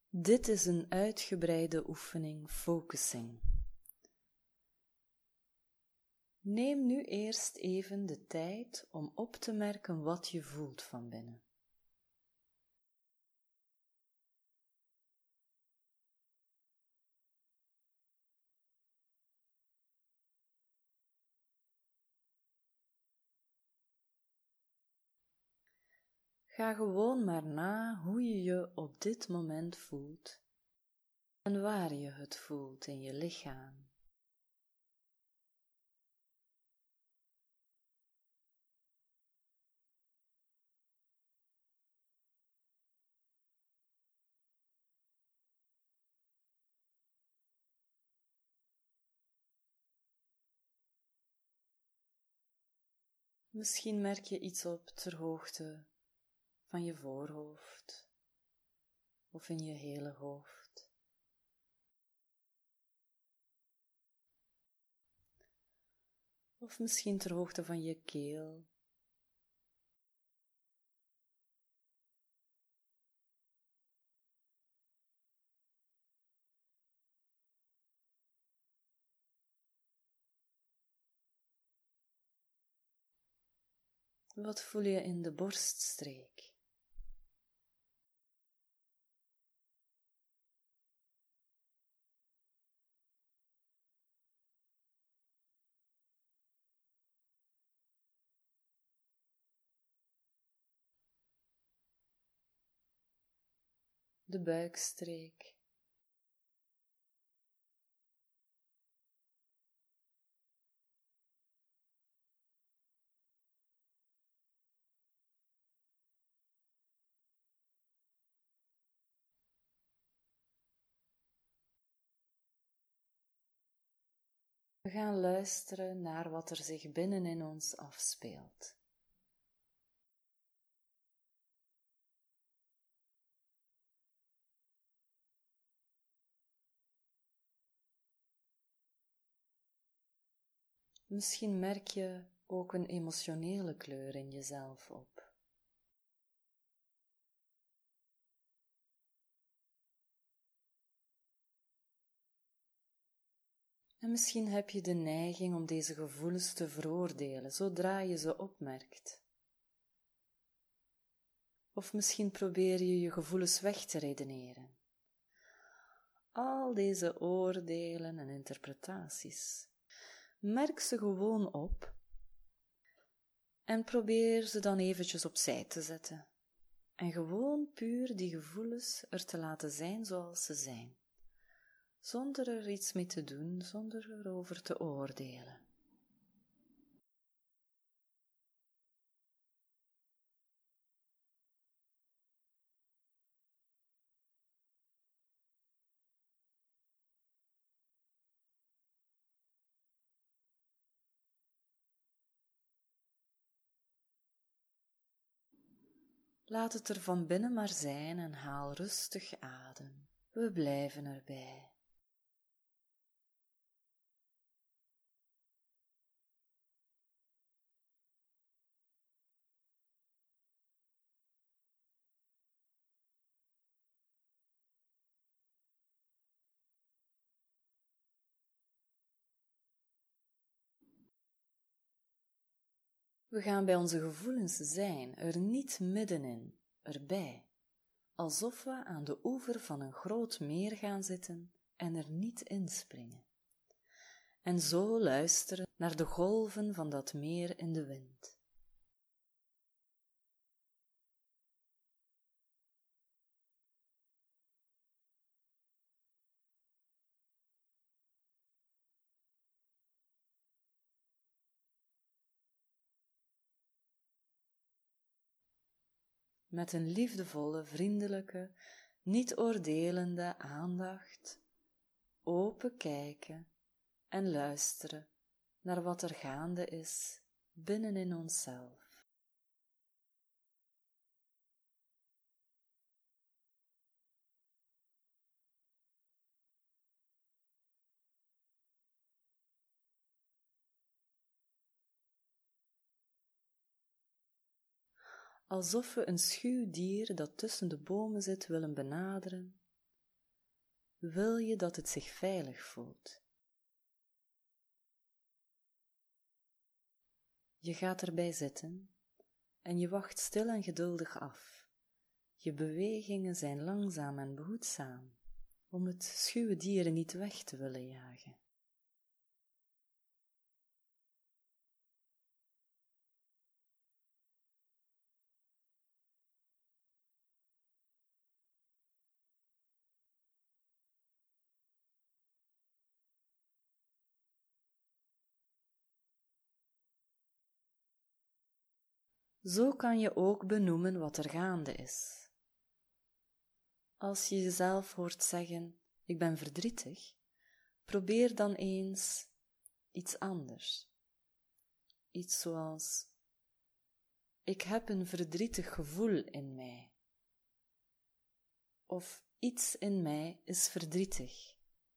Dit is een uitgebreide oefening focusing. Neem nu eerst even de tijd om op te merken wat je voelt van binnen. Ga gewoon maar na hoe je je op dit moment voelt en waar je het voelt in je lichaam. Misschien merk je iets op ter hoogte van je voorhoofd of in je hele hoofd. Of misschien ter hoogte van je keel. Wat voel je in de borststreek? De buikstreek. We gaan luisteren naar wat er zich binnenin ons afspeelt. Misschien merk je ook een emotionele kleur in jezelf op. En misschien heb je de neiging om deze gevoelens te veroordelen zodra je ze opmerkt. Of misschien probeer je je gevoelens weg te redeneren. Al deze oordelen en interpretaties. Merk ze gewoon op en probeer ze dan eventjes opzij te zetten. En gewoon puur die gevoelens er te laten zijn zoals ze zijn. Zonder er iets mee te doen, zonder erover te oordelen. Laat het er van binnen maar zijn en haal rustig adem. We blijven erbij. We gaan bij onze gevoelens zijn, er niet middenin, erbij, alsof we aan de oever van een groot meer gaan zitten en er niet inspringen. En zo luisteren naar de golven van dat meer in de wind. Met een liefdevolle, vriendelijke, niet oordelende aandacht, open kijken en luisteren naar wat er gaande is binnenin onszelf. Alsof we een schuw dier dat tussen de bomen zit willen benaderen wil je dat het zich veilig voelt. Je gaat erbij zitten en je wacht stil en geduldig af. Je bewegingen zijn langzaam en behoedzaam, om het schuwe dier niet weg te willen jagen. Zo kan je ook benoemen wat er gaande is. Als je jezelf hoort zeggen, ik ben verdrietig, probeer dan eens iets anders. Iets zoals, ik heb een verdrietig gevoel in mij. Of iets in mij is verdrietig.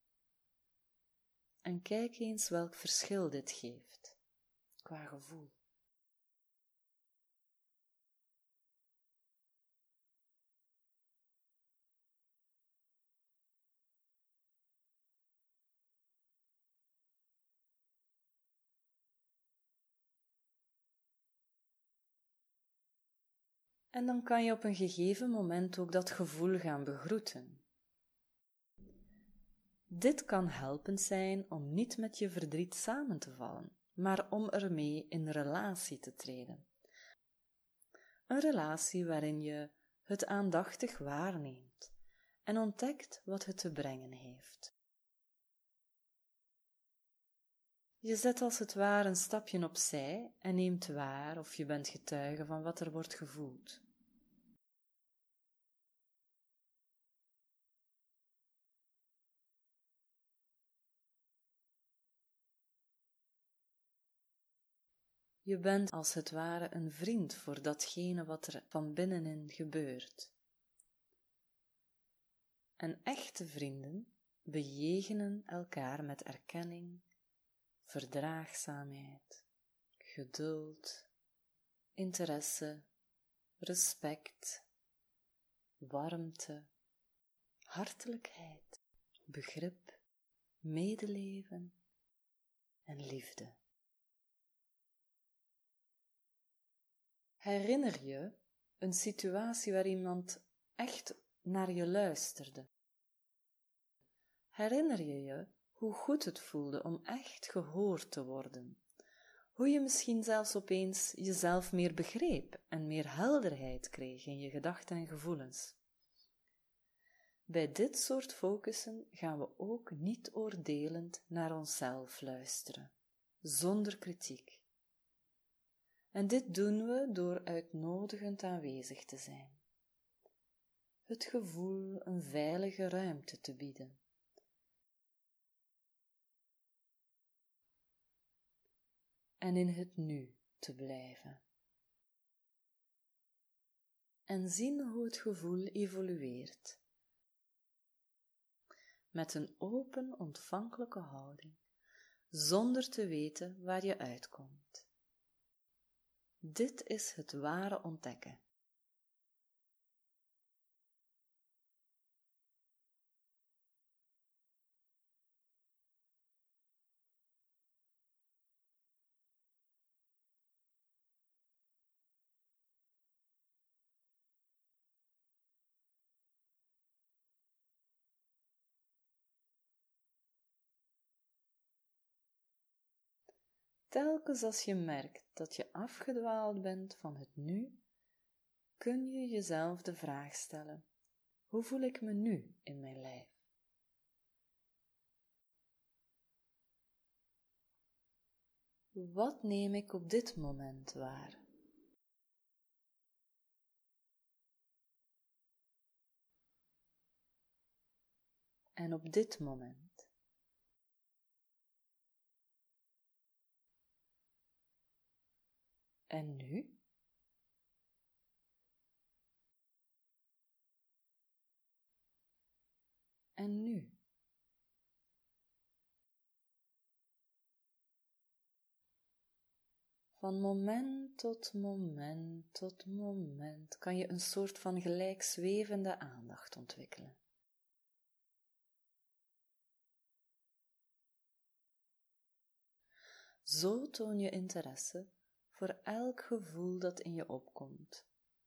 En kijk eens welk verschil dit geeft, qua gevoel. En dan kan je op een gegeven moment ook dat gevoel gaan begroeten. Dit kan helpend zijn om niet met je verdriet samen te vallen, maar om ermee in relatie te treden. Een relatie waarin je het aandachtig waarneemt en ontdekt wat het te brengen heeft. Je zet als het ware een stapje opzij en neemt waar of je bent getuige van wat er wordt gevoeld. Je bent als het ware een vriend voor datgene wat er van binnenin gebeurt. En echte vrienden bejegenen elkaar met erkenning, verdraagzaamheid, geduld, interesse, respect, warmte, hartelijkheid, begrip, medeleven en liefde. Herinner je een situatie waar iemand echt naar je luisterde? Herinner je je hoe goed het voelde om echt gehoord te worden? Hoe je misschien zelfs opeens jezelf meer begreep en meer helderheid kreeg in je gedachten en gevoelens? Bij dit soort focussen gaan we ook niet oordelend naar onszelf luisteren, zonder kritiek. En dit doen we door uitnodigend aanwezig te zijn. Het gevoel een veilige ruimte te bieden. En in het nu te blijven. En zien hoe het gevoel evolueert. Met een open, ontvankelijke houding, zonder te weten waar je uitkomt. Dit is het ware ontdekken. Telkens als je merkt dat je afgedwaald bent van het nu, kun je jezelf de vraag stellen: hoe voel ik me nu in mijn lijf? Wat neem ik op dit moment waar? En op dit moment? En nu? En nu? Van moment tot moment tot moment kan je een soort van gelijkzwevende aandacht ontwikkelen. Zo toon je interesse voor elk gevoel dat in je opkomt.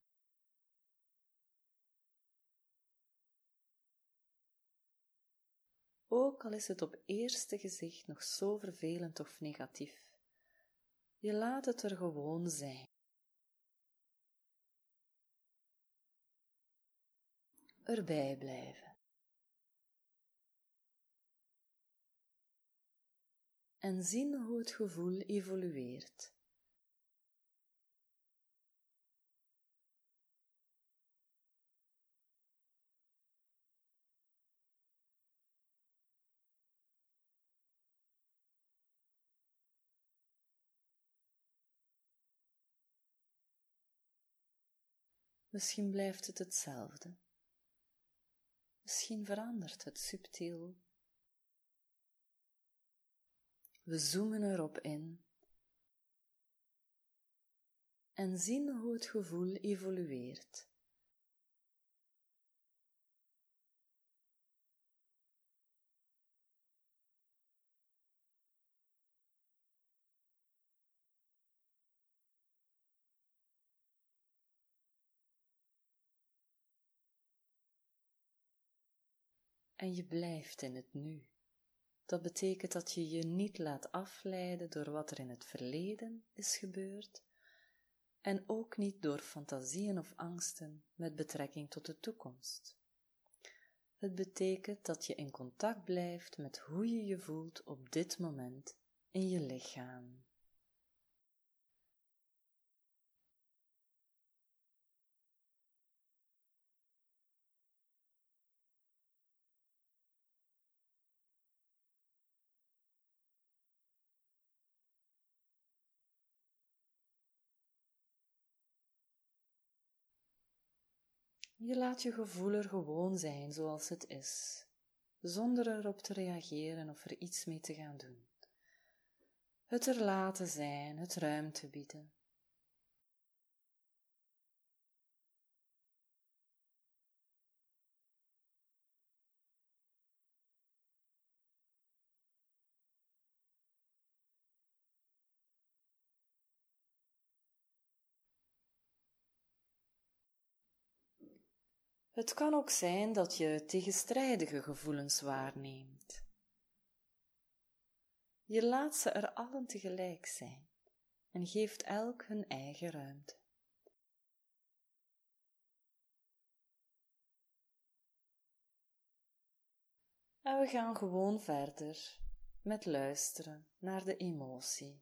Ook al is het op eerste gezicht nog zo vervelend of negatief, je laat het er gewoon zijn. Erbij blijven. En zien hoe het gevoel evolueert. Misschien blijft het hetzelfde. Misschien verandert het subtiel. We zoomen erop in en zien hoe het gevoel evolueert. En je blijft in het nu. Dat betekent dat je je niet laat afleiden door wat er in het verleden is gebeurd en ook niet door fantasieën of angsten met betrekking tot de toekomst. Het betekent dat je in contact blijft met hoe je je voelt op dit moment in je lichaam. Je laat je gevoel er gewoon zijn zoals het is, zonder erop te reageren of er iets mee te gaan doen. Het er laten zijn, het ruimte bieden. Het kan ook zijn dat je tegenstrijdige gevoelens waarneemt. Je laat ze er allen tegelijk zijn en geeft elk hun eigen ruimte. En we gaan gewoon verder met luisteren naar de emotie.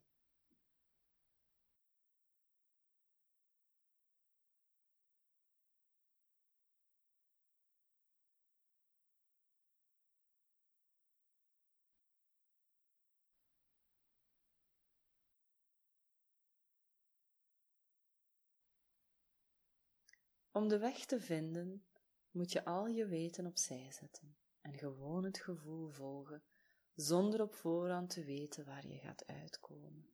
Om de weg te vinden, moet je al je weten opzij zetten en gewoon het gevoel volgen, zonder op voorhand te weten waar je gaat uitkomen.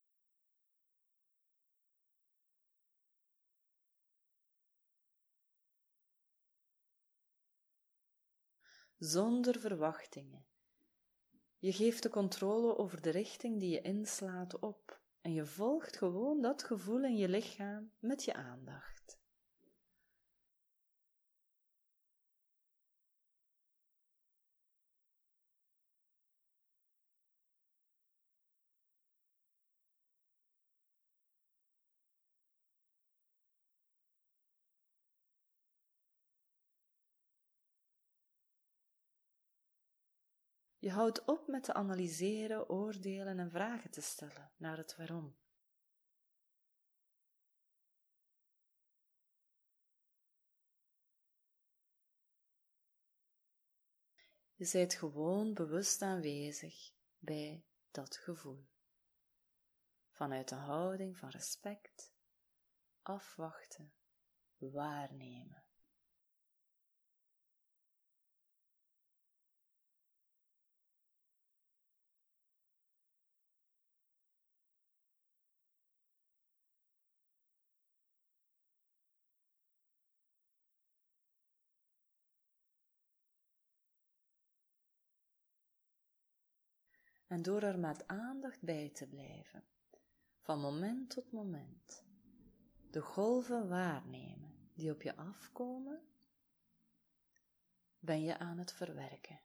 Zonder verwachtingen. Je geeft de controle over de richting die je inslaat op en je volgt gewoon dat gevoel in je lichaam met je aandacht. Je houdt op met te analyseren, oordelen en vragen te stellen naar het waarom. Je zijt gewoon bewust aanwezig bij dat gevoel. Vanuit een houding van respect, afwachten, waarnemen. en door er met aandacht bij te blijven, van moment tot moment, de golven waarnemen die op je afkomen, ben je aan het verwerken.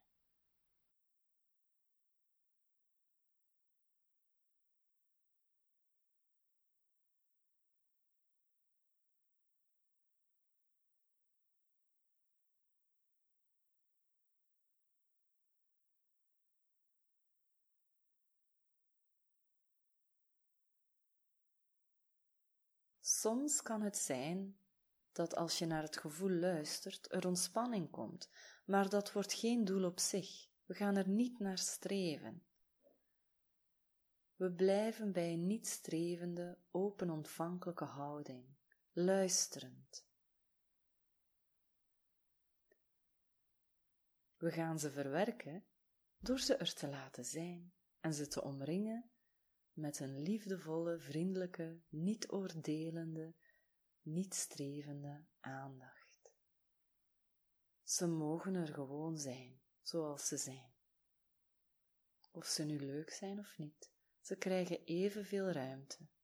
Soms kan het zijn dat als je naar het gevoel luistert, er ontspanning komt, maar dat wordt geen doel op zich. We gaan er niet naar streven. We blijven bij een niet strevende, open ontvankelijke houding, luisterend. We gaan ze verwerken door ze er te laten zijn en ze te omringen met een liefdevolle, vriendelijke, niet oordelende, niet strevende aandacht. Ze mogen er gewoon zijn, zoals ze zijn. Of ze nu leuk zijn of niet, ze krijgen evenveel ruimte.